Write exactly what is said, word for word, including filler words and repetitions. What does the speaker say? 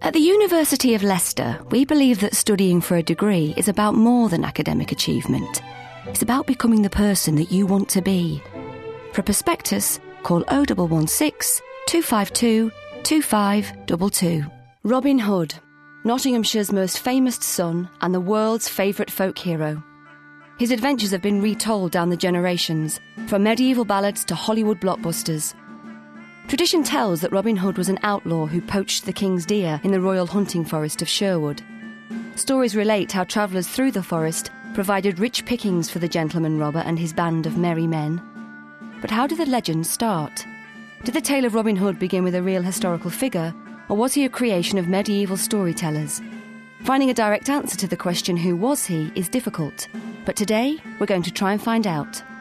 At the University of Leicester, we believe that studying for a degree is about more than academic achievement. It's about becoming the person that you want to be. For a prospectus, call oh one one six, two five two, two five two two. Robin Hood, Nottinghamshire's most famous son and the world's favourite folk hero. His adventures have been retold down the generations, from medieval ballads to Hollywood blockbusters. Tradition tells that Robin Hood was an outlaw who poached the king's deer in the royal hunting forest of Sherwood. Stories relate how travellers through the forest provided rich pickings for the gentleman robber and his band of merry men. But how did the legend start? Did the tale of Robin Hood begin with a real historical figure, or was he a creation of medieval storytellers? Finding a direct answer to the question who was he is difficult, but today we're going to try and find out.